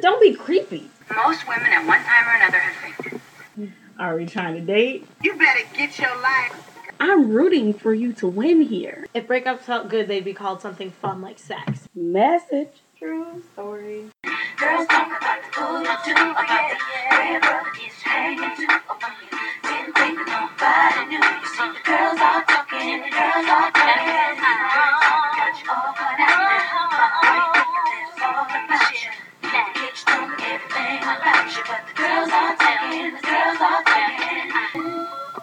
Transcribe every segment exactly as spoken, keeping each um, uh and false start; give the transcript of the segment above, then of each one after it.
don't be creepy. Most women at one time or another have fainted. Are we trying to date? You better get your life. I'm rooting for you to win here. If breakups felt good, they'd be called something fun like sex. Message. True story. Girls talk about the food you do, about the red brother is hanging too. Didn't think that nobody knew. You see the girls all talking, the girls all talking. Got you all cut out now. There's all about you. Get you doing everything about you, but the girls all talking, the girls all talking.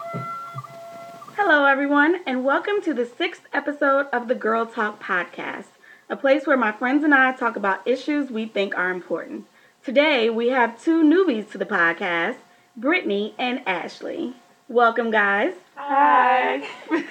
Hello, everyone, and welcome to the sixth episode of the Girl Talk Podcast, a place where my friends and I talk about issues we think are important. Today, we have two newbies to the podcast, Brittany and Ashley. Welcome, guys. Hi.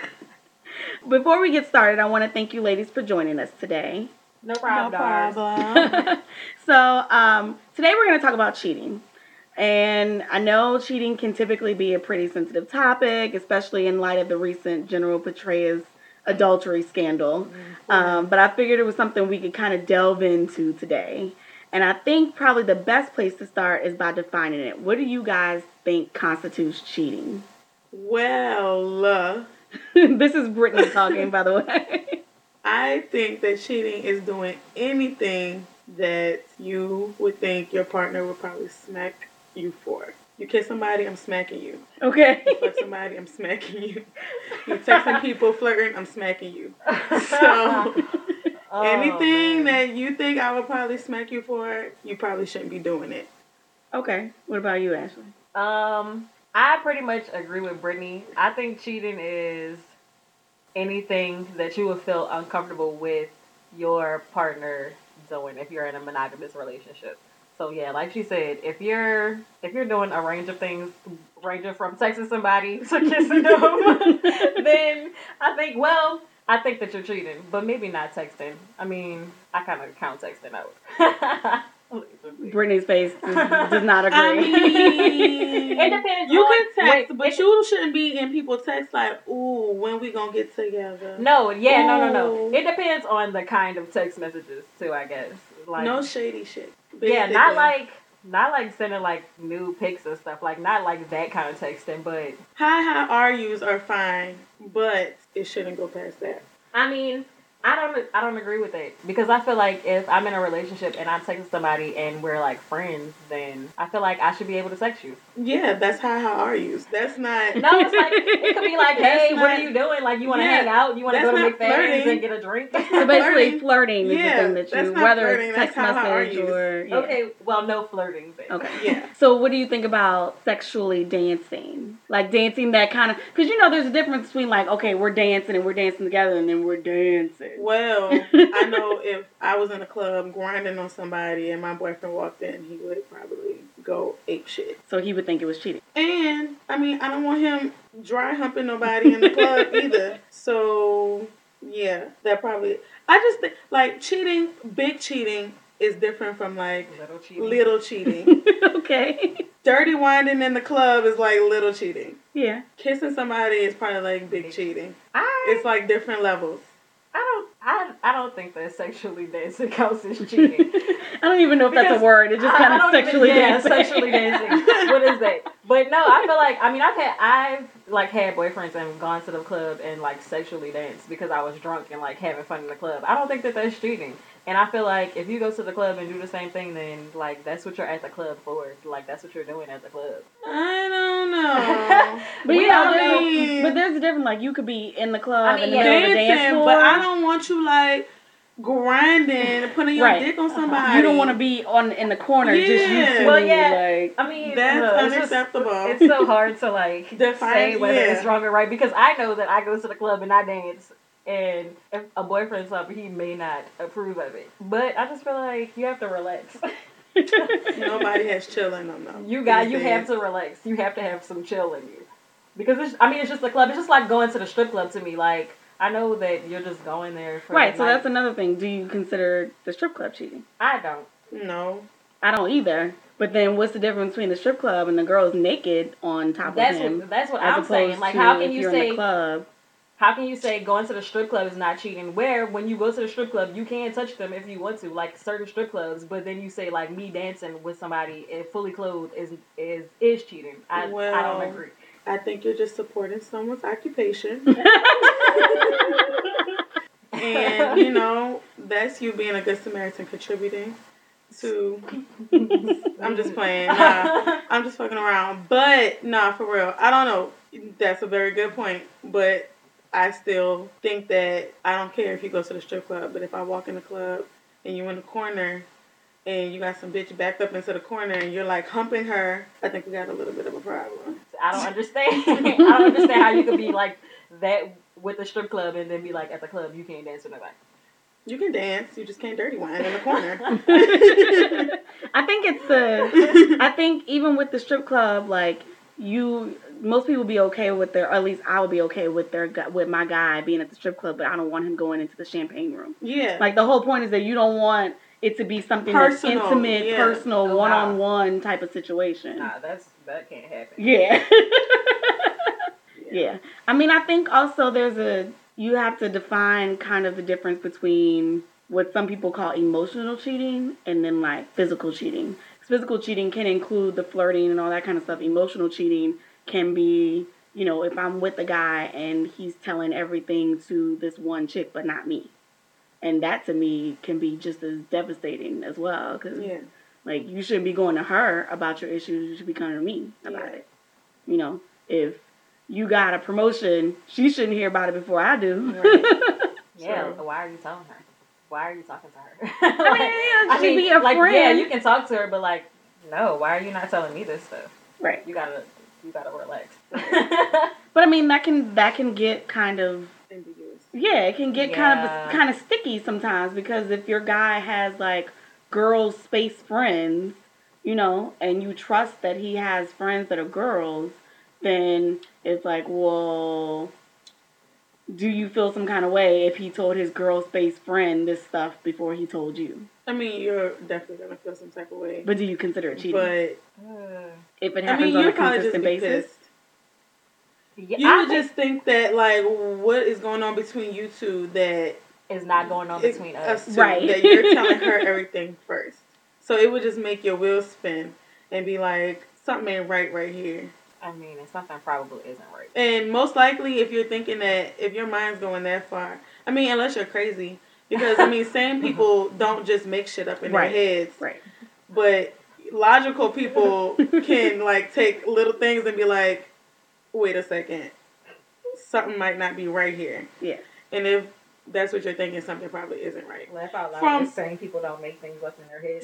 Before we get started, I want to thank you ladies for joining us today. No problem. No problem. So, um, today we're going to talk about cheating. And I know cheating can typically be a pretty sensitive topic, especially in light of the recent General Petraeus adultery scandal. Mm-hmm. Um, but I figured it was something we could kind of delve into today. And I think probably the best place to start is by defining it. What do you guys think constitutes cheating? Well, uh, this is Brittany talking, by the way. I think that cheating is doing anything that you would think your partner would probably smack you for. You kiss somebody, I'm smacking you. Okay. You fuck somebody, I'm smacking you. You texting people, flirting, I'm smacking you. So, Oh, anything man. that you think I would probably smack you for, you probably shouldn't be doing it. Okay. What about you, Ashley? Um, I pretty much agree with Brittany. I think cheating is anything that you would feel uncomfortable with your partner doing if you're in a monogamous relationship. So yeah, like she said, if you're if you're doing a range of things, ranging from texting somebody to kissing them, then I think well, I think that you're cheating, but maybe not texting. I mean, I kind of count texting out. Brittany's face does, does not agree. I mean, It depends. you on, can text, wait, but it, you shouldn't be in people text like, "Ooh, when we gonna get together?" No, yeah, no, no, no. Ooh. It depends on the kind of text messages too, I guess. Like, No shady shit. yeah, not Basically. like not like sending like nude pics and stuff. Like not like that kind of texting, but Hi, how are yous are fine, but it shouldn't go past that. I mean, I don't I don't agree with it because I feel like if I'm in a relationship and I'm texting somebody and we're like friends, then I feel like I should be able to text you. Yeah, that's hi, how are yous. That's not. No, it's like it could be like, That's hey, what not- are you doing? Like you want to Yeah, hang out? You want to that's go to not McFadden's flirting. and get a drink? So basically, Flirting. flirting is Yeah, the thing that that's you, not whether flirting, it's that's text how- how are message you? or yeah. Okay, well, no flirting then. Okay. Yeah. So what do you think about sexually dancing? Like dancing that kind of, because you know there's a difference between like, okay, we're dancing and we're dancing together and then we're dancing. Well, I know if I was in a club grinding on somebody and my boyfriend walked in, he would probably go ape shit. So he would think it was cheating. And, I mean, I don't want him dry humping nobody in the club either. So, yeah, that probably... I just think, like, cheating, big cheating is different from, like, Little cheating. little cheating. Okay. Dirty whining in the club is, like, little cheating. Yeah. Kissing somebody is probably, like, big cheating. I It's, like, different levels. I don't I, I don't think that sexually dancing counts as cheating. I don't even know if that's Because a word. It just I- kind I of don't even- sexually yeah, dancing. sexually dancing. What is that? But no, I feel like I mean I've had I've like had boyfriends and gone to the club and like sexually danced because I was drunk and like having fun in the club. I don't think that that's cheating. And I feel like if you go to the club and do the same thing, then like that's what you're at the club for. Like that's what you're doing at the club. I don't know. But We you know, all there's, know. but there's a difference. Like you could be in the club I mean, in the yeah. middle of the dance Dancing, floor, but I don't want you, like, grinding and putting your Right. dick on somebody. You don't want to be on in the corner just Yeah. you two, Well, yeah. like. I mean, That's uh, it's just- unacceptable. It's so hard to like Define- say whether yeah. it's wrong or right because I know that I go to the club and I dance, and if a boyfriend's up, he may not approve of it. But I just feel like you have to relax. Nobody has chill in them, though. You got, these you days. have to relax. You have to have some chill in you because it's, I mean, it's just a club. It's just like going to the strip club to me. Like I know that you're just going there for Right, the so night. that's another thing. Do you consider the strip club cheating? I don't. No. I don't either. But then what's the difference between the strip club and the girl's naked on top That's of him? what that's what as I'm saying. opposed Like to how can if you you're say in the club? How can you say going to the strip club is not cheating? Where when you go to the strip club, you can touch them if you want to, like certain strip clubs. But then you say like me dancing with somebody fully clothed is is is cheating. I Well, I don't agree. I think you're just supporting someone's occupation. And, you know, that's you being a good Samaritan contributing to... I'm just playing. Nah, I'm just fucking around. But, nah, for real. I don't know. That's a very good point. But I still think that I don't care if you go to the strip club. But if I walk in the club and you in the corner and you got some bitch backed up into the corner and you're, like, humping her, I think we got a little bit of a problem. I don't understand. I don't understand how you could be, like, that... with the strip club and then be like at the club you can't dance with nobody. You can dance, you just can't dirty wine in the corner. I think it's the I think even with the strip club, like you most people be okay with their, or at least I would be okay with their with my guy being at the strip club, but I don't want him going into the champagne room. Yeah. Like the whole point is that you don't want it to be something personal, that's intimate, yeah. personal, oh, one wow. on one type of situation. Nah, that's that can't happen. Yeah. Yeah. I mean, I think also there's a, you have to define kind of the difference between what some people call emotional cheating and then like physical cheating. Physical cheating can include the flirting and all that kind of stuff. Emotional cheating can be, you know, if I'm with a guy and he's telling everything to this one chick but not me. And that to me can be just as devastating as well. Because, yeah. like, you shouldn't be going to her about your issues. You should be coming to me about yeah. it. You know, if you got a promotion, she shouldn't hear about it before I do. Right. Yeah, So, why are you telling her? Why are you talking to her? I mean, like, yeah, I she mean, be a like, friend. yeah, you can talk to her, but like, no, why are you not telling me this stuff? Right. You gotta, you gotta relax. But I mean, that can that can get kind of ambiguous. yeah, it can get kind Yeah. of kind of sticky sometimes because if your guy has like girls space friends, you know, and you trust that he has friends that are girls, then it's like, well, do you feel some kind of way if he told his girl space friend this stuff before he told you? I mean, you're definitely gonna feel some type of way. But do you consider it cheating? But if it I happens mean, on you're a probably just consistent be basis? pissed. Yeah, You I would think just think that, like, what is going on between you two that it's not going on it- between us. two, Right. that you're telling her everything first. So it would just make your wheels spin and be like, something ain't right right here. I mean, and something probably isn't right. And most likely, if you're thinking that, if your mind's going that far, I mean, unless you're crazy, because, I mean, sane people don't just make shit up in Right. their heads. Right. But logical people can, like, take little things and be like, wait a second, something might not be right here. Yeah. And if that's what you're thinking, something probably isn't right. Laugh out loud. From- Just saying people don't make things up in their heads.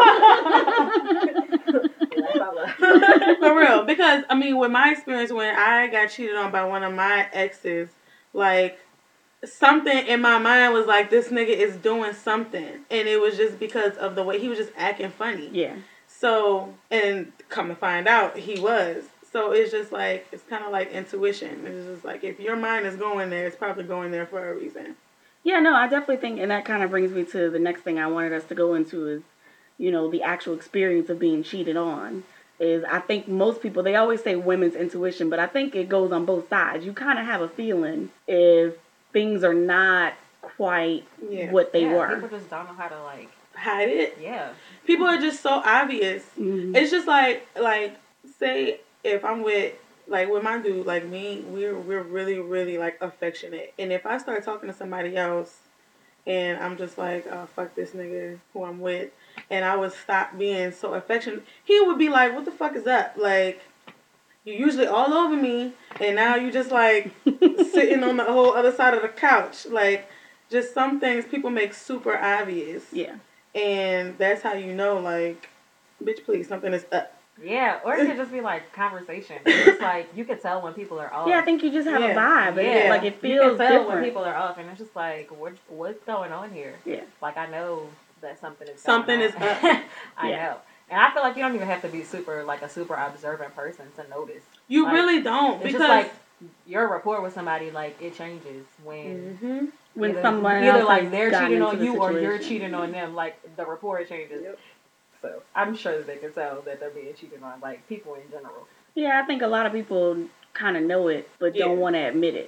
Laugh out loud. For real. Because, I mean, with my experience, when I got cheated on by one of my exes, like, something in my mind was like, this nigga is doing something. And it was just because of the way he was just acting funny. Yeah. So, and come to find out, he was. So it's just like, it's kind of like intuition. It's just like, if your mind is going there, it's probably going there for a reason. Yeah, no, I definitely think, and that kind of brings me to the next thing I wanted us to go into is, you know, the actual experience of being cheated on. Is I think most people, they always say women's intuition, but I think it goes on both sides. You kind of have a feeling if things are not quite Yeah. what they yeah, were. People just don't know how to, like, Hide it. yeah. People are just so obvious. Mhm. It's just like, like, say if I'm with, like, with my dude, like me, we're we're really, really, like, affectionate. And if I start talking to somebody else and I'm just like, oh, fuck this nigga who I'm with, and I would stop being so affectionate, he would be like, what the fuck is up? Like, you usually all over me, and now you just, like, sitting on the whole other side of the couch. Like, just some things people make super obvious. Yeah. And that's how you know, like, bitch, please, something is up. Yeah, or it could just be like conversation. It's like you can tell when people are off. Yeah, I think you just have Yeah. a vibe. Yeah, Yeah. Like it you feels can tell different. when people are off, and it's just like, what, what's going on here? Yeah. Like I know that something is Something going is on. up. I Yeah. know, and I feel like you don't even have to be super like a super observant person to notice. You Like, really don't. It's Because just like your rapport with somebody, like it changes when hmm When either, someone either else like has they're gotten cheating into on the you or you're situation. cheating on them. Like the rapport changes. Yep. So I'm sure that they can tell that they're being cheated on, like people in general. Yeah, I think a lot of people kind of know it, but Yeah. don't want to admit it.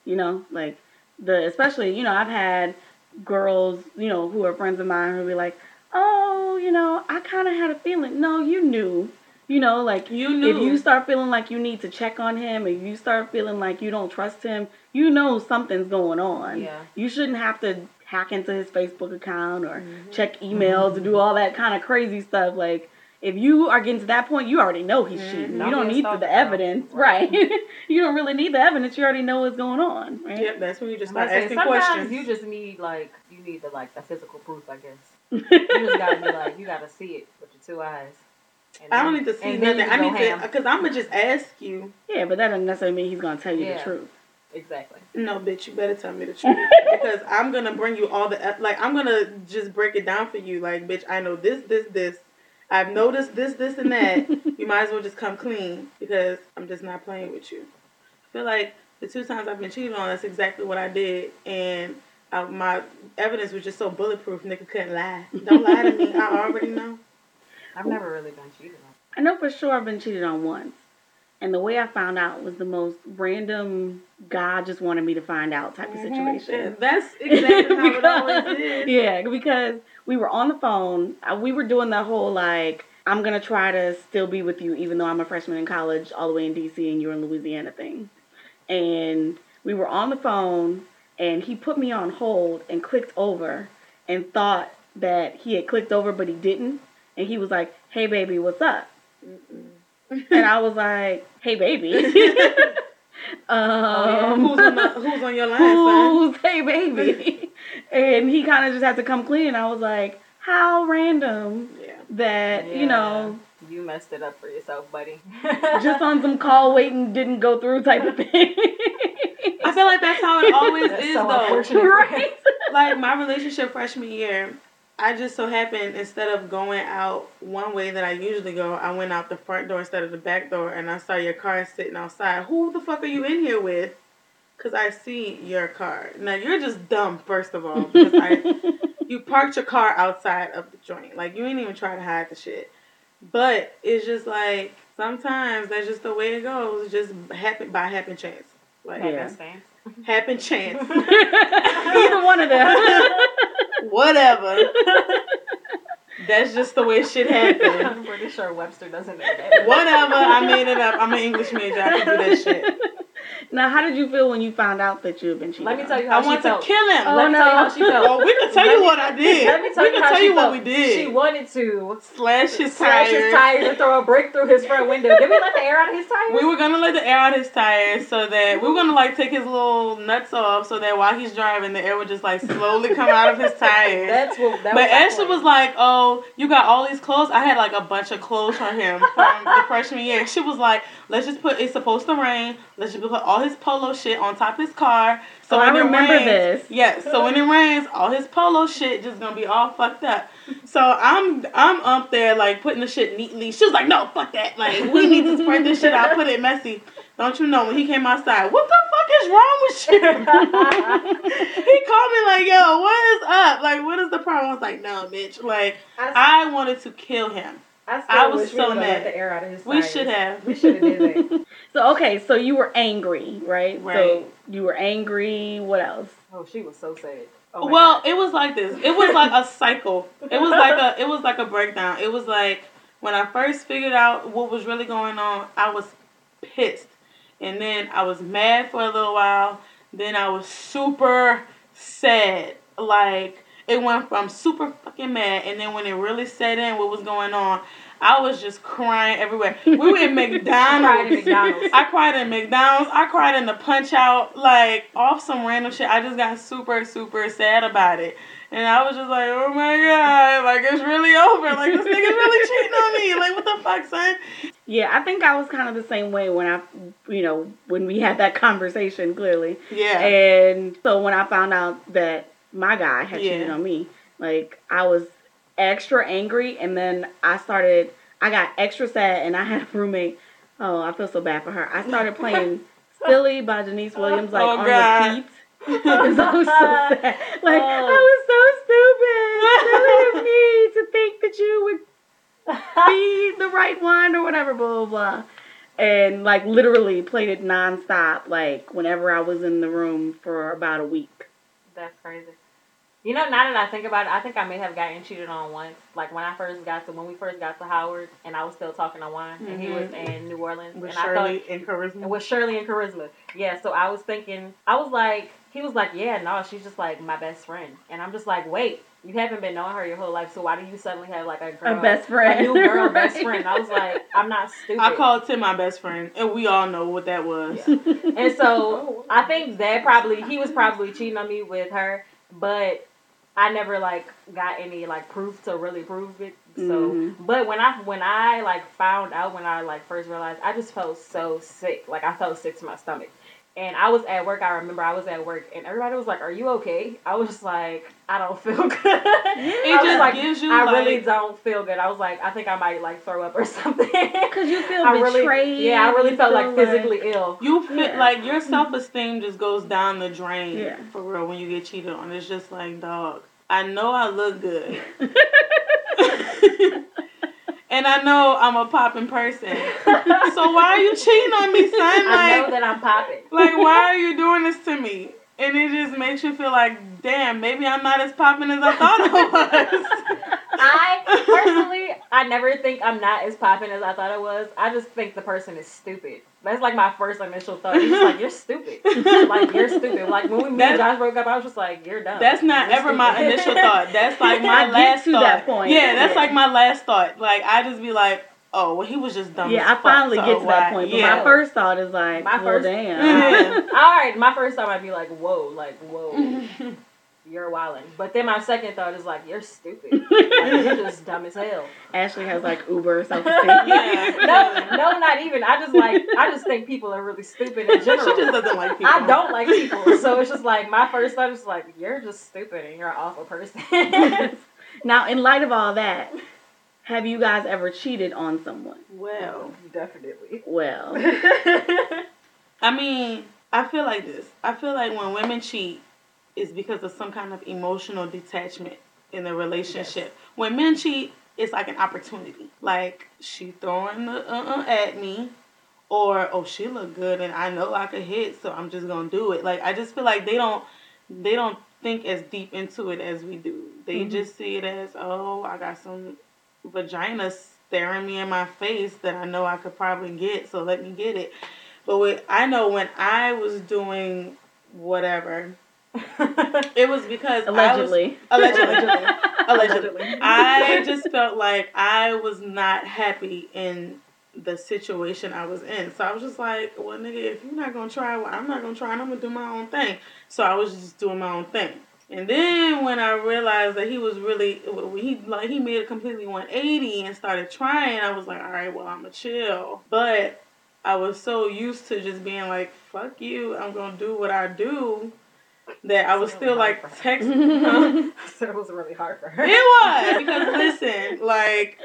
You know, like the especially, you know, I've had girls, you know, who are friends of mine who be like, "Oh, you know, I kind of had a feeling." No, you knew. You know, like You knew. if you start feeling like you need to check on him, if you start feeling like you don't trust him, you know something's going on. Yeah. You shouldn't have to hack into his Facebook account or mm-hmm. check emails mm-hmm. and do all that kind of crazy stuff. Like, if you are getting to that point, you already know he's mm-hmm. cheating. Don't you don't need the, the evidence. Right. right. You don't really need the evidence. You already know what's going on. Right? Yep, that's when you just start say, asking sometimes questions. You just need, like, you need the, like, the physical proof, I guess. You just gotta be like, you gotta see it with your two eyes. And I then, don't need to see nothing. I need ham. to, because I'm going to just ask you. Yeah, but that doesn't necessarily mean he's going to tell you yeah. the truth. Exactly. No, bitch, you better tell me the truth. Because I'm going to bring you all the, like, I'm going to just break it down for you. Like, bitch, I know this, this, this. I've noticed this, this, and that. You might as well just come clean because I'm just not playing with you. I feel like the two times I've been cheated on, that's exactly what I did. And I, my evidence was just so bulletproof, nigga couldn't lie. Don't lie to me. I already know. I've never really been cheated on. I know for sure I've been cheated on once. And the way I found out was the most random, God just wanted me to find out type of situation. Yeah, that's exactly how it always is. Yeah, because we were on the phone. We were doing the whole, like, I'm going to try to still be with you even though I'm a freshman in college all the way in D C and you're in Louisiana thing. And we were on the phone, and he put me on hold and clicked over and thought that he had clicked over, but he didn't. And he was like, "Hey, baby, what's up?" Mm-mm. And I was like, "Hey, baby." um, oh, yeah. who's, on the, who's on your line, who's, son? Hey, baby. And he kind of just had to come clean. And I was like, how random yeah. that, yeah. you know. You messed it up for yourself, buddy. Just on some call waiting, didn't go through type of thing. I feel like that's how it always that's is, so though. Right? Like, my relationship freshman year, I just so happened, instead of going out one way that I usually go, I went out the front door instead of the back door, and I saw your car sitting outside. Who the fuck are you in here with? Because I see your car. Now, you're just dumb, first of all, because I, you parked your car outside of the joint. Like, you ain't even try to hide the shit. But it's just like, sometimes that's just the way it goes. It just happen by happen chance. Like, yeah. Happen chance. Either one of them. Whatever. That's just the way shit happens. I'm pretty sure Webster doesn't know that. Whatever. I made it up. I'm an English major. I can do that shit. Now, how did you feel when you found out that you had been cheated Let me on? tell you how I she want felt. to kill him. Oh, Let me no. tell you how she felt. Oh, we can tell Let you me, what I did. Let me tell we you can how tell she you felt. what we did. She wanted to slash his slash tires. his tires and throw a brick through his front window. Did we let the air out of his tires? We were gonna let the air out of his tires so that we were gonna like take his little nuts off so that while he's driving, the air would just like slowly come out of his tires. That's what. That but was Ashley was like, "Oh, you got all these clothes." I had like a bunch of clothes from him from the freshman year. She was like, "Let's just put. It's supposed to rain. Let's just put all his polo shit on top of his car." So oh, when I it remember rains, this. Yes. Yeah, so when it rains, all his polo shit just gonna be all fucked up. So I'm I'm up there like putting the shit neatly. She was like, "No, fuck that. Like we need to spread this shit out. Put it messy." Don't you know when he came outside? What the fuck is wrong with you? He called me like, "Yo, what is up? Like, what is the problem?" I was like, "No, bitch. Like, I, I wanted to kill him. I, I was wish so we mad. let the air out of his We tires. should have. We should have did that. So, okay, so you were angry, right? Right. So you were angry. What else? Oh, she was so sad. Oh well, God. it was like this. It was like a cycle. It was like a. It was like a breakdown. It was like when I first figured out what was really going on, I was pissed, and then I was mad for a little while. Then I was super sad. Like it went from super fucking mad, and then when it really set in what was going on, I was just crying everywhere. We were in McDonald's. cried in McDonald's. I cried in McDonald's. I cried in the Punch Out, like off some random shit. I just got super, super sad about it. And I was just like, oh my God, like it's really over. Like this nigga's really cheating on me. Like what the fuck, son? Yeah, I think I was kind of the same way when I, you know, when we had that conversation, clearly. Yeah. And so when I found out that my guy had Yeah. cheated on me, like I was extra angry, and then I started, I got extra sad, and I had a roommate. Oh, I feel so bad for her. I started playing Silly by Denise Williams, like Oh, on God. repeat. Because I was so sad. Like, Oh. I was so stupid. Silly of me to think that you would be the right one or whatever, blah, blah, blah. and like literally played it nonstop. Like whenever I was in the room for about a week. That's crazy. You know, now that I think about it, I think I may have gotten cheated on once. Like when I first got to when we first got to Howard, and I was still talking to Juan, and he was in New Orleans, With and Shirley I thought and Charisma. with Shirley and Charisma. Yeah, so I was thinking, I was like, he was like, yeah, no, she's just like my best friend, and I'm just like, wait, you haven't been knowing her your whole life, so why do you suddenly have like a girl, A best friend. a new girl best Right. friend? I was like, I'm not stupid. I called Tim my best friend, and we all know what that was. Yeah. And so I think that probably he was probably cheating on me with her, but I never like got any like proof to really prove it. So, Mhm. but when I when I like found out when I like first realized, I just felt so sick. Like I felt sick to my stomach. And I was at work. I remember I was at work, and everybody was like, "Are you okay?" I was just like, "I don't feel good." It I was just like, gives you I like, really don't feel good. I was like, I think I might like throw up or something. Because you feel I really, betrayed. yeah, I really you felt feel like physically ill. you feel Yeah. like your self esteem just goes down the drain. Yeah. For real, when you get cheated on, it's just like, dog. I know I look good, and I know I'm a popping person. So why are you cheating on me, son? I know Like, that I'm popping. like, why are you doing this to me? And it just makes you feel like, damn, maybe I'm not as popping as I thought I was. I personally, I never think I'm not as popping as I thought I was. I just think the person is stupid. That's like my first initial thought. He's just like, you're stupid. Like, you're stupid. Like, when we me and Josh broke up, I was just like, you're dumb. That's not You're ever my stupid. initial thought. That's like my I get last to thought. that point. Yeah, that's Yeah. like my last thought. Like, I just be like, oh, well, he was just dumb as Yeah, I fuck, finally so get to why- that point. But yeah. my first thought is like, My well, first- damn. Yeah. All right, my first thought might be like, whoa, like, whoa, you're wildin'. But then my second thought is like, you're stupid. Like, you're just dumb as hell. Ashley has like Uber self-esteem. Yeah. No, no, not even. I just like, I just think people are really stupid in She general. just doesn't like people. I don't like people, so it's just like my first thought is like, you're just stupid and you're an awful person. Now, in light of all that, have you guys ever cheated on someone? Well, Definitely. Well, I mean, I feel like this. I feel like when women cheat, it's because of some kind of emotional detachment in the relationship. Yes. When men cheat, it's like an opportunity. Like, she throwing the uh-uh at me. Or, oh, she look good and I know I could hit, so I'm just gonna do it. Like, I just feel like they don't they don't think as deep into it as we do. They Mhm. just see it as, oh, I got some vagina staring me in my face that I know I could probably get, so let me get it. But what I know when I was doing whatever, it was because allegedly. I was allegedly allegedly. Allegedly. I just felt like I was not happy in the situation I was in. So I was just like, well, nigga, if you're not going to try, well, I'm not going to try and I'm going to do my own thing. So I was just doing my own thing. And then when I realized that he was really, when he like he made a completely one eighty and started trying, I was like, all right, well, I'm going to chill. But I was so used to just being like, fuck you, I'm going to do what I do, that I was So still hard like for her. texting. Huh? So it was really hard for her. It was, because listen, like,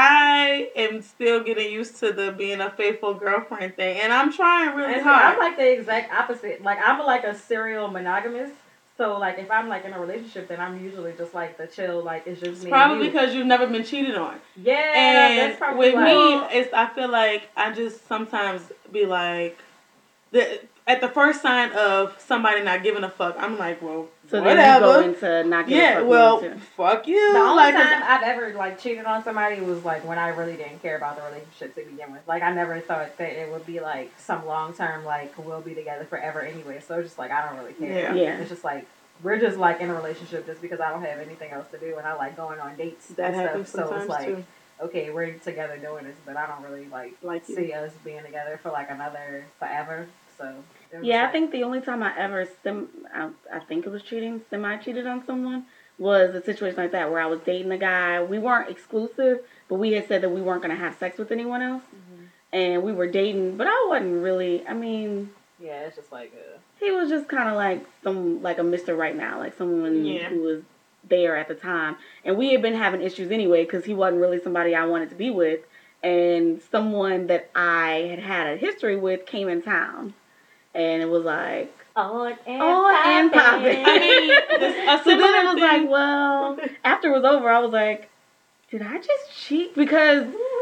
I am still getting used to the being a faithful girlfriend thing, and I'm trying really And see, hard. I'm like the exact opposite. Like, I'm like a serial monogamous. So, like, if I'm, like, in a relationship, then I'm usually just, like, the chill, like, it's just me Probably and you. because you've never been cheated on. Yeah, And that's probably with why. me, it's I feel like I just sometimes be like, the at the first sign of somebody not giving a fuck, I'm like, well, So whatever. then you go into not giving a yeah, fuck well, mode, too. fuck you. The only like, time I've ever, like, cheated on somebody was, like, when I really didn't care about the relationship to begin with. Like, I never thought that it would be, like, some long-term, like, we'll be together forever anyway. So it's just, like, I don't really care. Yeah. Yeah. It's just, like, we're just, like, in a relationship just because I don't have anything else to do. And I like going on dates that and happens stuff. So sometimes it's, like, too. okay, we're together doing this, but I don't really, like, Like you. see us being together for, like, another forever. So, it was Yeah, I like- think the only time I ever, sim- I, I think it was cheating, semi-cheated on someone, was a situation like that where I was dating a guy. We weren't exclusive, but we had said that we weren't going to have sex with anyone else. Mhm. And we were dating, but I wasn't really, I mean, Yeah, it's just like, uh, he was just kind of like some, like a Mister Right Now, like someone Yeah. who was there at the time. And we had been having issues anyway because he wasn't really somebody I wanted to be with. And someone that I had had a history with came in town. And it was like, on and On and popping. popping. I mean, this, a so then similar it was thing. like, well, after it was over, I was like, did I just cheat? Because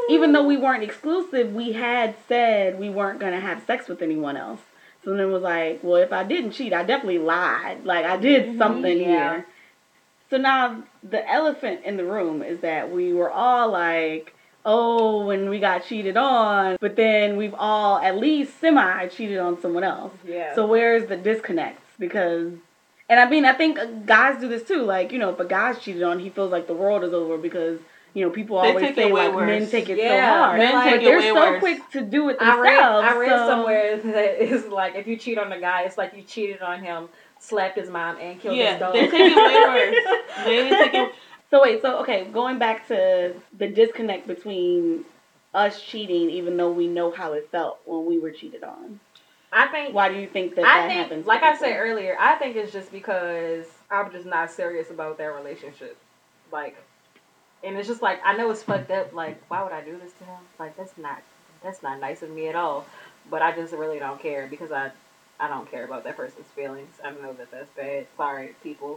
even though we weren't exclusive, we had said we weren't going to have sex with anyone else. So then it was like, well, if I didn't cheat, I definitely lied. Like, I did Mm-hmm, something yeah. here. So now the elephant in the room is that we were all like, oh, when we got cheated on, but then we've all at least semi cheated on someone else. Yeah. So where's the disconnect? Because, and I mean, I think guys do this too. Like, you know, if a guy's cheated on, he feels like the world is over because, you know, people They always take say it way like worse. men take it Yeah, so hard. men but take it they're way so worse. quick to do it I themselves. read, I read so- somewhere that it's like if you cheat on a guy, it's like you cheated on him, slapped his mom, and killed his Yeah, dog. they take it way worse. They take it. So wait, so okay, going back to the disconnect between us cheating, even though we know how it felt when we were cheated on. I think. Why do you think that I that think, happens? like to I people? said earlier, I think it's just because I'm just not serious about their relationship. Like, and it's just like I know it's fucked up. Like, why would I do this to him? Like, that's not that's not nice of me at all. But I just really don't care because I I don't care about that person's feelings. I know that that's bad. Sorry, people.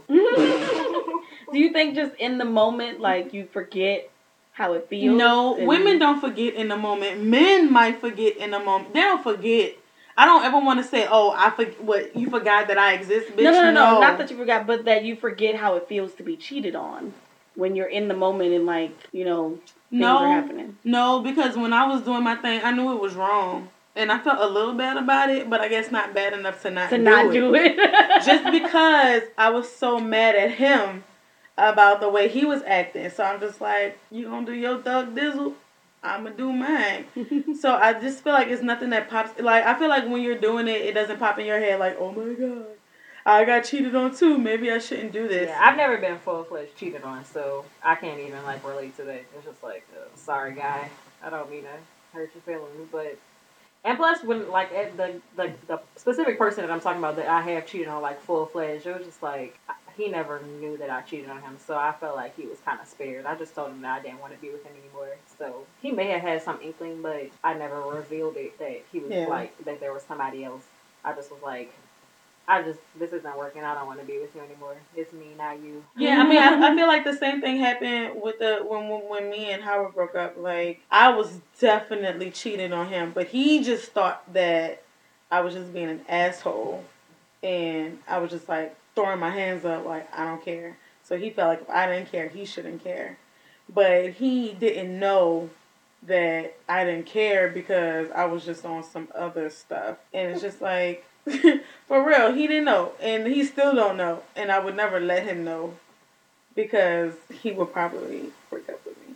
Do you think just in the moment, like you forget how it feels? No, and- women don't forget in the moment. Men might forget in the moment. They don't forget. I don't ever want to say, "Oh, I forget what you forgot that I exist." Bitch, No, no, no, no, no. not that you forgot, but that you forget how it feels to be cheated on when you're in the moment and like you know things no, are happening. No, because when I was doing my thing, I knew it was wrong, and I felt a little bad about it, but I guess not bad enough to not To do not it. do it, Just because I was so mad at him about the way he was acting. So I'm just like, you gonna do your thug dizzle? I'ma do mine. So I just feel like it's nothing that pops. Like, I feel like when you're doing it, it doesn't pop in your head like, oh my God, I got cheated on too. Maybe I shouldn't do this. Yeah, I've never been full fledged cheated on, so I can't even like relate to that. It's just like, uh, sorry, guy. I don't mean to hurt your feelings, but and plus when like at the the the specific person that I'm talking about that I have cheated on like full fledged, it was just like he never knew that I cheated on him, so I felt like he was kind of spared. I just told him that I didn't want to be with him anymore. So he may have had some inkling, but I never revealed it that he was Yeah. like that there was somebody else. I just was like, I just this isn't working. I don't want to be with you anymore. It's me, not you. Yeah, I mean, I, I feel like the same thing happened with the when, when when me and Howard broke up. Like, I was definitely cheating on him, but he just thought that I was just being an asshole, and I was just like throwing my hands up, like I don't care. So he felt like if I didn't care, he shouldn't care, but he didn't know that I didn't care because I was just on some other stuff, and it's just like. For real, he didn't know, and he still don't know, and I would never let him know because he would probably break up with me.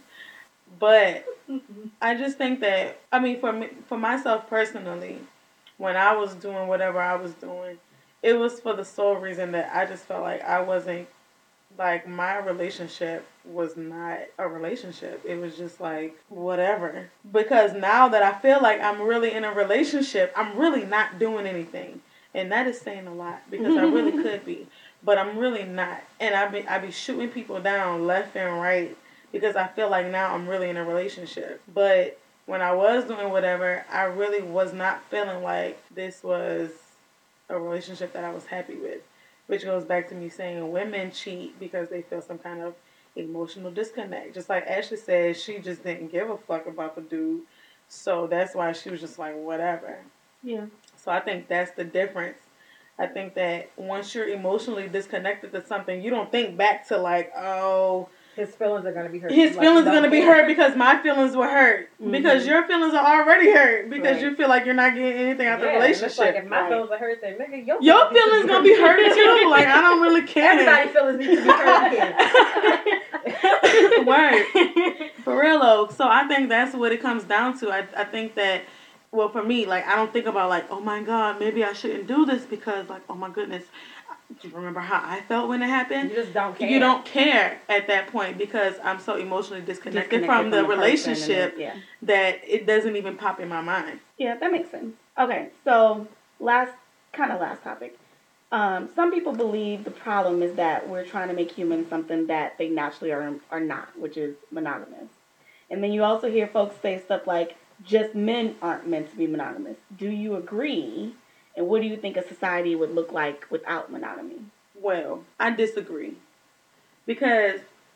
But I just think that, I mean, for me, for myself personally, when I was doing whatever I was doing, it was for the sole reason that I just felt like I wasn't, like, my relationship was not a relationship. It was just like, whatever. Because now that I feel like I'm really in a relationship, I'm really not doing anything. And that is saying a lot because I really could be. But I'm really not. And I be I be shooting people down left and right because I feel like now I'm really in a relationship. But when I was doing whatever, I really was not feeling like this was a relationship that I was happy with. Which goes back to me saying women cheat because they feel some kind of emotional disconnect. Just like Ashley said, she just didn't give a fuck about the dude. So that's why she was just like, whatever. Yeah. So I think that's the difference. I think that once you're emotionally disconnected to something, you don't think back to like, oh, His feelings are gonna be hurt. his Like, feelings you are going to don't be care. hurt because my feelings were hurt. Mhm. Because your feelings are already hurt because Right. you feel like you're not getting anything out of Yeah, the and it's relationship. like if my Right. feelings are hurt, then nigga, your, Your feelings feelings need going to be hurt too. Like, I don't really care. Everybody's feelings need to be hurt. Word. For real though. So I think that's what it comes down to. I, I think that, well, for me, like, I don't think about like, oh my God, maybe I shouldn't do this because like, oh my goodness, do you remember how I felt when it happened? You just don't care. You don't care at that point because I'm so emotionally disconnected, Disconnected from the person relationship and then- yeah. that it doesn't even pop in my mind. Yeah, that makes sense. Okay, so last, kind of last topic. Um, some people believe the problem is that we're trying to make humans something that they naturally are are not, which is monogamous. And then you also hear folks say stuff like, just men aren't meant to be monogamous. Do you agree? And what do you think a society would look like without monogamy? Well, I disagree. Because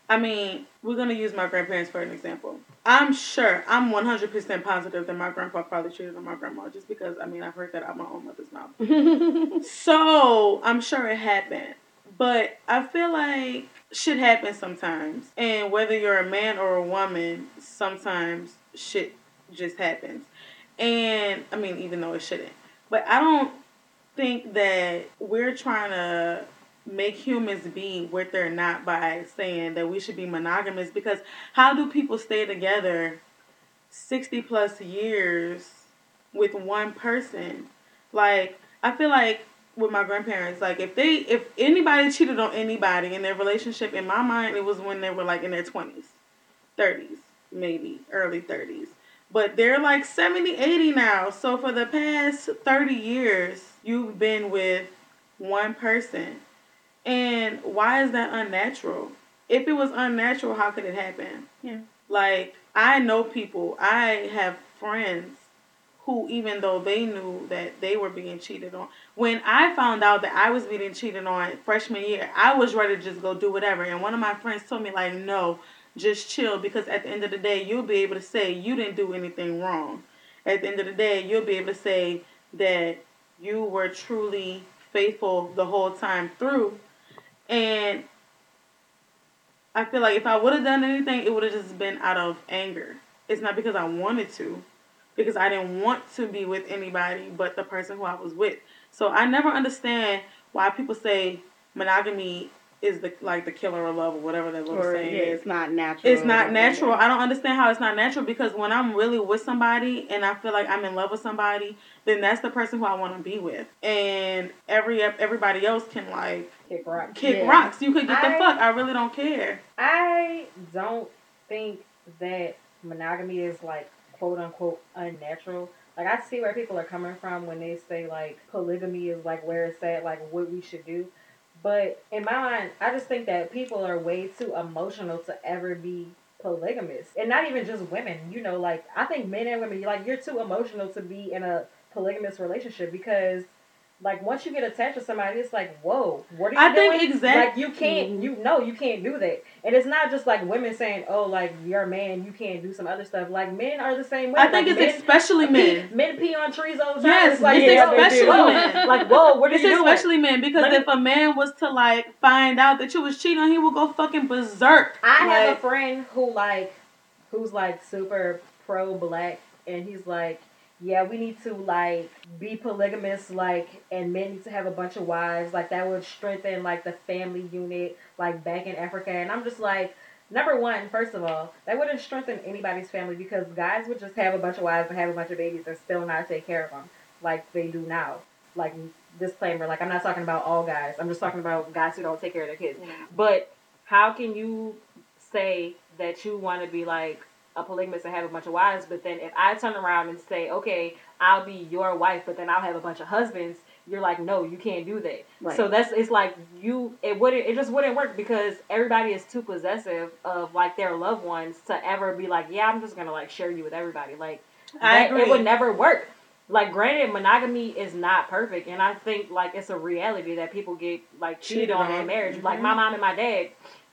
I mean, we're going to use my grandparents for an example. I'm sure, I'm one hundred percent positive that my grandpa probably cheated on my grandma just because, I mean, I've heard that out my own mother's mouth. So, I'm sure it happened. But I feel like shit happens sometimes. And whether you're a man or a woman, sometimes shit just happens. And, I mean, even though it shouldn't. But I don't think that we're trying to make humans be what they're not by saying that we should be monogamous, because how do people stay together sixty plus years with one person? Like, I feel like with my grandparents, like if they if anybody cheated on anybody in their relationship, in my mind it was when they were like in their twenties, thirties, maybe early thirties. But they're like seventy, eighty now. So for the past thirty years, you've been with one person. And why is that unnatural? If it was unnatural, how could it happen? Yeah. Like, I know people, I have friends who, even though they knew that they were being cheated on, when I found out that I was being cheated on freshman year, I was ready to just go do whatever. And one of my friends told me, like, no, just chill, because at the end of the day, you'll be able to say you didn't do anything wrong. At the end of the day, you'll be able to say that you were truly faithful the whole time through. And I feel like if I would have done anything, it would have just been out of anger. It's not because I wanted to, because I didn't want to be with anybody but the person who I was with. So I never understand why people say monogamy is the like the killer of love or whatever that little Or, saying yeah, is. it's not natural. It's not natural. I don't understand how it's not natural, because when I'm really with somebody and I feel like I'm in love with somebody, then that's the person who I want to be with. And every everybody else can like Kick rocks. kick Yeah. rocks. You could get the I- fuck. I really don't care. I don't think that monogamy is like quote unquote unnatural. Like, I see where people are coming from when they say like polygamy is like where it's at, like what we should do. But in my mind, I just think that people are way too emotional to ever be polygamous. And not even just women, you know, like I think men and women, like you're too emotional to be in a polygamous relationship, because like once you get attached to somebody, it's like, whoa, what are you I doing? think exact- Like you can't, Mhm. you know, you can't do that. And it's not just like women saying, oh, like you're a man, you can't do some other stuff. Like men are the same way. I think like, it's men, especially men. Pee, men pee on trees all the time. Yes, it's like, it's yo, especially whoa, men. like whoa, what are It's you doing? especially men, because Let me- if a man was to like find out that you was cheating on, he would go fucking berserk. I have Like, a friend who like, who's like super pro black, and he's like, yeah, we need to like be polygamous, like, and men need to have a bunch of wives, like that would strengthen like the family unit, like back in Africa. And I'm just like, number one, first of all, that wouldn't strengthen anybody's family, because guys would just have a bunch of wives and have a bunch of babies and still not take care of them like they do now. Like, disclaimer, like I'm not talking about all guys. I'm just talking about guys who don't take care of their kids. But how can you say that you want to be like a polygamist and have a bunch of wives, but then if I turn around and say, okay, I'll be your wife, but then I'll have a bunch of husbands, you're like, no, you can't do that. Right. So that's, it's like you, it wouldn't, it just wouldn't work, because everybody is too possessive of like their loved ones to ever be like, yeah, I'm just gonna like share you with everybody. Like, I that, agree. it would never work. Like, granted, monogamy is not perfect, and I think like it's a reality that people get like cheated, Cheated on on. in marriage. Mhm. Like my mom and my dad.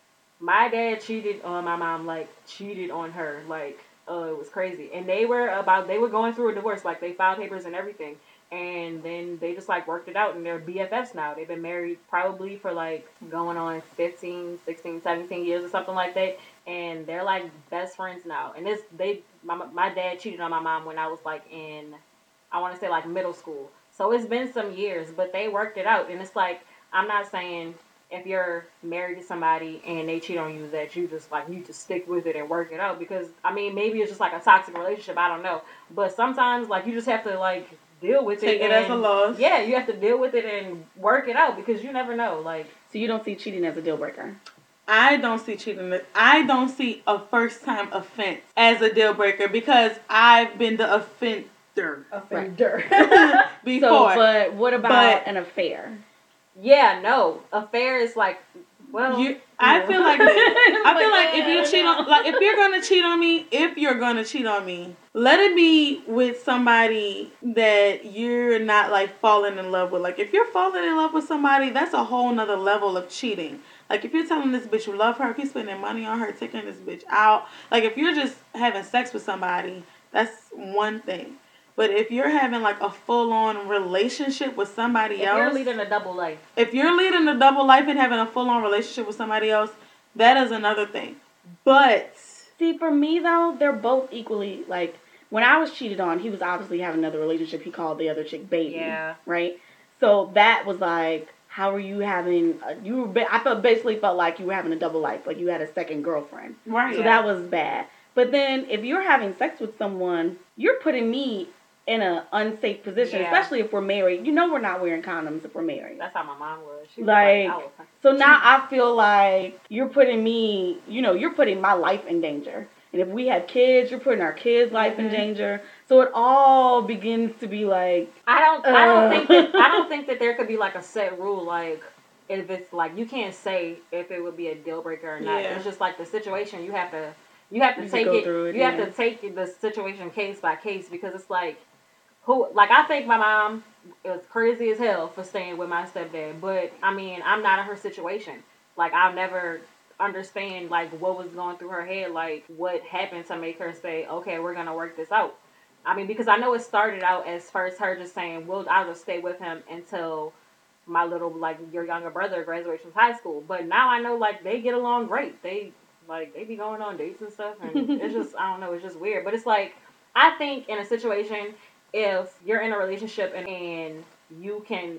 My dad cheated on my mom, like, cheated on her, like, uh, it was crazy. And they were about, they were going through a divorce, like, they filed papers and everything. And then they just, like, worked it out, and they're B F Fs now. They've been married probably for, like, going on fifteen, sixteen, seventeen years or something like that. And they're, like, best friends now. And this, they, my, my dad cheated on my mom when I was, like, in, I want to say, like, middle school. So it's been some years, but they worked it out. And it's like, I'm not saying if you're married to somebody and they cheat on you that you just like need to stick with it and work it out, because I mean maybe it's just like a toxic relationship, I don't know, but sometimes like you just have to like deal with Take it it and, as a loss. yeah, you have to deal with it and work it out, because you never know. Like, So you don't see cheating as a deal breaker? I don't see cheating. I don't see a first time offense as a deal breaker, because I've been the offender offender. before. So, but what about But- an affair? Yeah, no, affair is like, well, You, I know. feel like this. I feel like if yeah, you cheat on, like if you're gonna cheat on me, if you're gonna cheat on me, let it be with somebody that you're not like falling in love with. Like if you're falling in love with somebody, that's a whole nother level of cheating. Like, if you're telling this bitch you love her, if you're spending money on her, taking this bitch out, like, if you're just having sex with somebody, that's one thing. But if you're having, like, a full-on relationship with somebody if else. If you're leading a double life. If you're leading a double life and having a full-on relationship with somebody else, that is another thing. But. See, for me, though, they're both equally, like, when I was cheated on, he was obviously having another relationship. He called the other chick baby. Yeah. Right? So that was like, how are you having, a, you were, ba- I felt, basically felt like you were having a double life. Like, you had a second girlfriend. Right. So Yeah. that was bad. But then, if you're having sex with someone, you're putting me in an unsafe position, Yeah. especially if we're married. You know we're not wearing condoms if we're married. That's how my mom was. She was like, like, oh. So now I feel like you're putting me, you know, you're putting my life in danger. And if we have kids, you're putting our kids' life mm-hmm. in danger. So it all begins to be like, I don't, uh, I don't think that, I don't think that there could be like a set rule, like if it's like you can't say if it would be a deal breaker or not. Yeah. It's just like the situation you have to, you have to You take go it, through it, you yeah. have to take the situation case by case because it's like, who, like I think my mom is crazy as hell for staying with my stepdad, but I mean I'm not in her situation. Like I'll never understand like what was going through her head, like what happened to make her say, okay, we're gonna work this out. I mean, because I know it started out as first her just saying, well, I'll just stay with him until my little, like, your younger brother graduates from high school. But now I know, like, they get along great. They, like, they be going on dates and stuff. And it's just, I don't know, it's just weird. But it's like, I think in a situation, if you're in a relationship and, and you can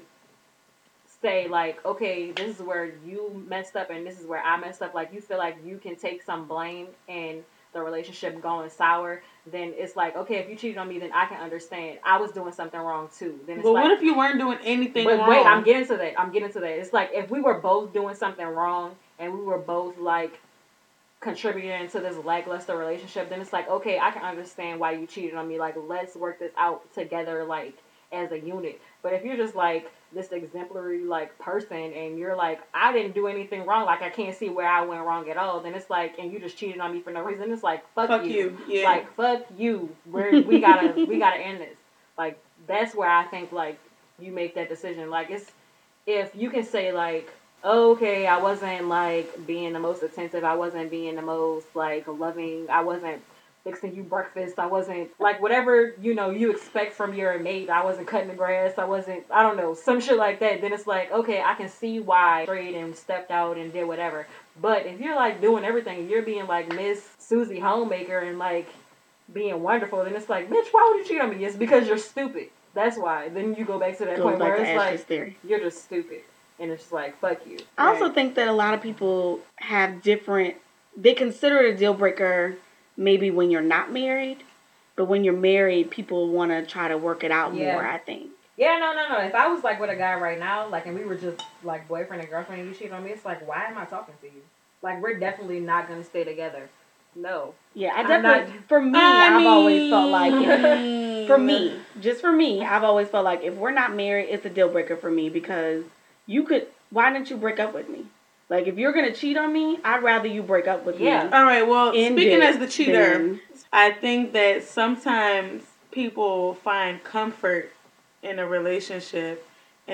say, like, okay, this is where you messed up and this is where I messed up. Like, you feel like you can take some blame and the relationship going sour, then it's like, okay, if you cheated on me, then I can understand. I was doing something wrong too. Then it's but like, what if you weren't doing anything but wrong? wait, I'm getting to that. I'm getting to that. It's like if we were both doing something wrong and we were both like contributing to this lackluster relationship, then it's like, okay, I can understand why you cheated on me. Like, let's work this out together, like as a unit. But if you're just like this exemplary like person and you're like, I didn't do anything wrong, like I can't see where I went wrong at all, then it's like, and you just cheated on me for no reason, it's like, fuck, fuck you. you. Yeah. Like, fuck you. We're, we gotta we gotta end this. Like, that's where I think like you make that decision. Like, it's if you can say like, oh, okay, I wasn't like being the most attentive, I wasn't being the most like loving, I wasn't fixing you breakfast, I wasn't, like, whatever, you know, you expect from your mate, I wasn't cutting the grass, I wasn't, I don't know, some shit like that, then it's like, okay, I can see why I strayed and stepped out and did whatever. But if you're, like, doing everything, you're being, like, Miss Susie Homemaker and, like, being wonderful, then it's like, bitch, why would you cheat on me? It's because you're stupid. That's why. Then you go back to that Goes point back where to it's Ashley's like, theory. you're just stupid. And it's like, fuck you. I also Right. think that a lot of people have different, they consider it a deal breaker maybe when you're not married, but when you're married, people want to try to work it out Yeah. more, I think. Yeah, no, no, no. If I was like with a guy right now, like, and we were just like boyfriend and girlfriend, and you cheat on me, it's like, why am I talking to you? Like, we're definitely not gonna stay together. No. Yeah, I I'm definitely, not- for me, I I've always felt like, if, mean, for me, just for me, I've always felt like if we're not married, it's a deal breaker for me because you could, why didn't you break up with me? Like, if you're going to cheat on me, I'd rather you break up with Yeah. me. All right, well, End speaking it as the cheater, than- I think that sometimes people find comfort in a relationship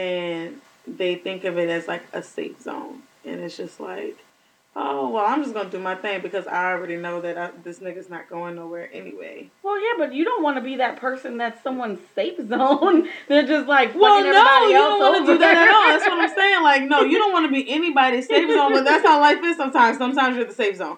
and they think of it as like a safe zone. And it's just like, oh, well, I'm just going to do my thing because I already know that I, this nigga's not going nowhere anyway. Well, yeah, but you don't want to be that person that's someone's safe zone. They're just like fucking Well, no, everybody you else don't want to over. do that at all. That's what I'm saying. Like, no, you don't want to be anybody's safe zone, but that's how life is sometimes. Sometimes you're the safe zone.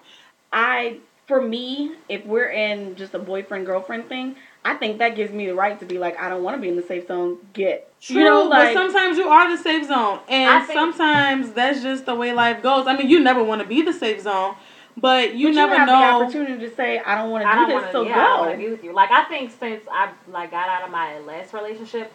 I, for me, if we're in just a boyfriend-girlfriend thing, I think that gives me the right to be like, I don't want to be in the safe zone. Get. True, You know, like, but sometimes you are the safe zone. I And think- sometimes that's just the way life goes. I mean, you never want to be the safe zone, but you but never you have know. the opportunity to say, I don't want to I do don't this, want to. so Yeah, I don't want go. to be with you. Like, I think since I like got out of my last relationship,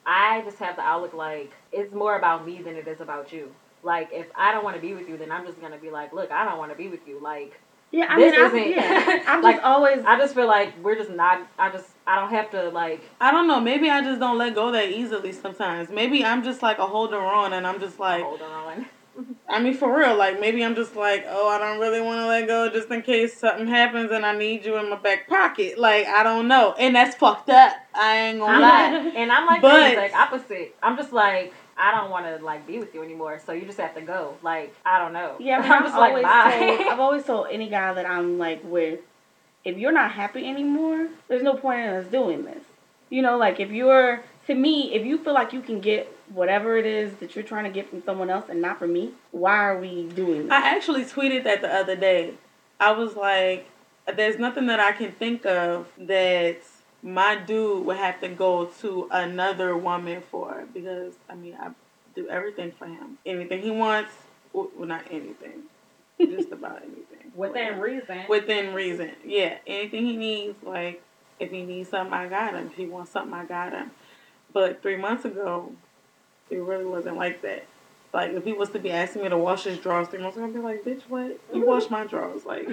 I just have the outlook like it's more about me than it is about you. Like, if I don't want to be with you, then I'm just gonna be like, look, I don't want to be with you. Like, Yeah, I this mean, I'm, isn't. yeah, I'm like, just always. I just feel like we're just not. I just. I don't have to like. I don't know. Maybe I just don't let go that easily sometimes. Maybe I'm just like a holder on and I'm just like, Hold on. I mean, for real, like, maybe I'm just like, oh, I don't really want to let go just in case something happens and I need you in my back pocket. Like, I don't know. And that's fucked up. I ain't gonna I'm lie. like, and I'm like But- the exact opposite. I'm just like, I don't want to like be with you anymore, so you just have to go. Like, I don't know. Yeah, I'm I'm just always like, told, bye. I've always told any guy that I'm like with, if you're not happy anymore, there's no point in us doing this. You know, like if you're, to me, if you feel like you can get whatever it is that you're trying to get from someone else and not from me, why are we doing this? I actually tweeted that the other day. I was like, there's nothing that I can think of that my dude would have to go to another woman for, because, I mean, I do everything for him. Anything he wants, well, not anything, just about anything. Within reason. Within reason, yeah. Anything he needs, like, if he needs something, I got him. If he wants something, I got him. But three months ago, it really wasn't like that. Like, if he was to be asking me to wash his drawers three months ago, I'd be like, bitch, what? You wash my drawers. Like,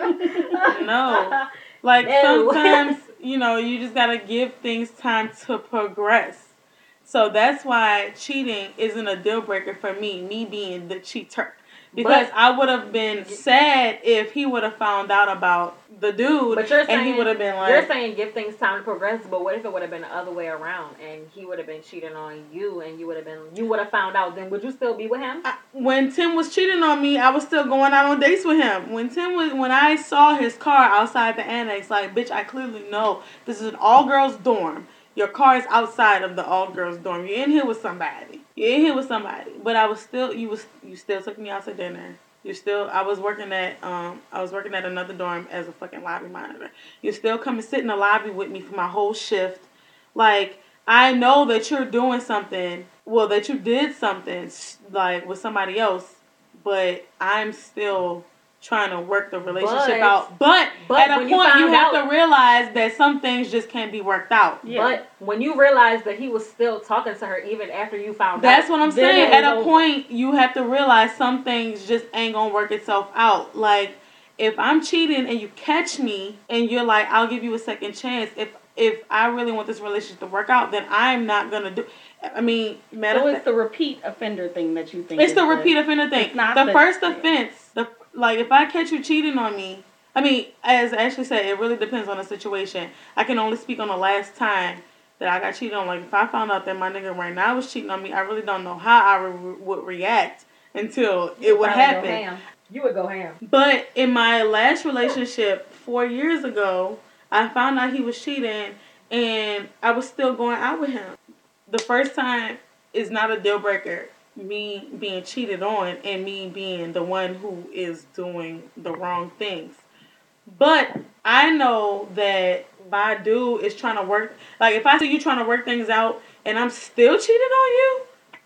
no. Like, No. sometimes, you know, you just got to give things time to progress. So that's why cheating isn't a deal breaker for me, me being the cheater. Because But- I would have been sad if he would have found out about the dude, But you're saying, and he would have been like... You're saying give things time to progress, but what if it would have been the other way around, and he would have been cheating on you, and you would have been... You would have found out, then would you still be with him? I, when Tim was cheating on me, I was still going out on dates with him. When Tim was... When I saw his car outside the annex, like, bitch, I clearly know this is an all-girls dorm. Your car is outside of the all-girls dorm. You're in here with somebody. You're in here with somebody. But I was still... You was you still took me out to dinner. You still, I was working at, um, I was working at another dorm as a fucking lobby monitor. You still come and sit in the lobby with me for my whole shift. Like, I know that you're doing something, well, that you did something, like, with somebody else, but I'm still trying to work the relationship But- out. But, but at a when you point, you, found have out- to realize that some things just can't be worked out. Yeah. But when you realized that he was still talking to her even after you found That's out... what I'm then saying. it At was a over. point, you have to realize some things just ain't gonna work itself out. Like, if I'm cheating and you catch me and you're like, I'll give you a second chance. If if I really want this relationship to work out, then I'm not gonna do. I mean, matter So of it's the repeat offender thing that you think it's is the repeat offender thing. it's not The the- first yeah. offense, the like, if I catch you cheating on me, I mean, as Ashley said, it really depends on the situation. I can only speak on the last time that I got cheated on. Like, if I found out that my nigga right now was cheating on me, I really don't know how I re- would react until it would Probably go happen. ham. You would go ham. But in my last relationship four years ago, I found out he was cheating, and I was still going out with him. The first time is not a deal breaker. Me being cheated on and me being the one who is doing the wrong things. But I know that my dude is trying to work. Like, if I see you trying to work things out and I'm still cheating on you,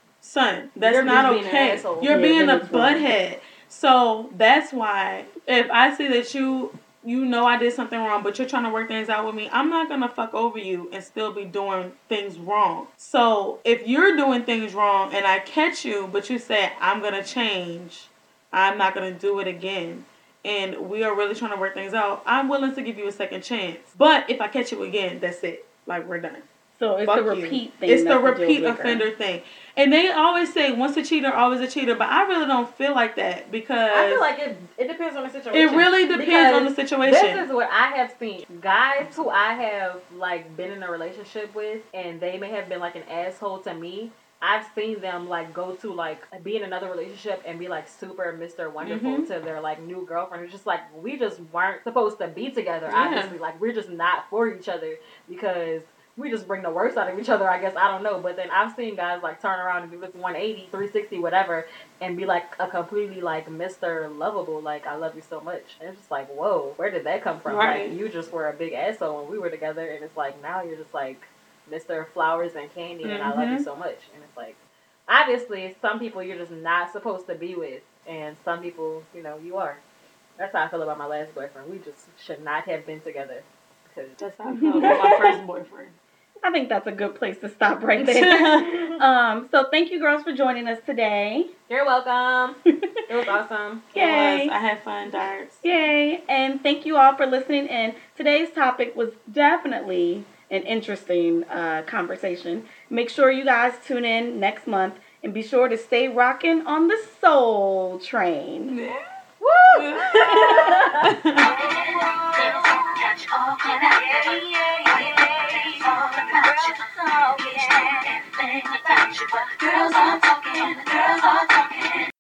son, that's You're not just being an okay. asshole. You're Yeah, being then a it's wrong. butthead. So that's why if I see that you you know I did something wrong, but you're trying to work things out with me, I'm not gonna fuck over you and still be doing things wrong. So if you're doing things wrong and I catch you, but you say I'm gonna change, I'm not gonna do it again, and we are really trying to work things out, I'm willing to give you a second chance. But if I catch you again, that's it. Like, we're done. So it's Fuck the you. repeat thing. It's the that's deal repeat breaker. offender thing. And they always say once a cheater, always a cheater. But I really don't feel like that because I feel like it, it depends on the situation. it really depends on the Because situation. This is what I have seen. Guys who I have like been in a relationship with, and they may have been like an asshole to me. I've seen them like go to like be in another relationship and be like super Mister Wonderful Mhm. to their like new girlfriend. It's just like we just weren't supposed to be together. Yeah. Obviously, like we're just not for each other because we just bring the worst out of each other, I guess. I don't know. But then I've seen guys like turn around and do this one eighty, three sixty, whatever, and be like a completely like Mister Lovable, like I love you so much. And it's just like, whoa, where did that come from? Right. Like you just were a big asshole when we were together, and it's like now you're just like Mister Flowers and Candy, and I love you Mhm. so much. And it's like, obviously, some people you're just not supposed to be with, and some people, you know, you are. That's how I feel about my last boyfriend. We just should not have been together. Because That's how I felt about my first boyfriend. I think that's a good place to stop right there. um, so thank you girls for joining us today. you're welcome. It was awesome. It Yay. was. I had fun, darts. Yay. And thank you all for listening. And today's topic was definitely an interesting uh, conversation. Make sure you guys tune in next month and be sure to stay rocking on the Soul Train. Yeah. Woo! Catch all color. Yeah, yeah, yeah, yeah. about you. Girls know everything about you, but girls are talking, girls are talking.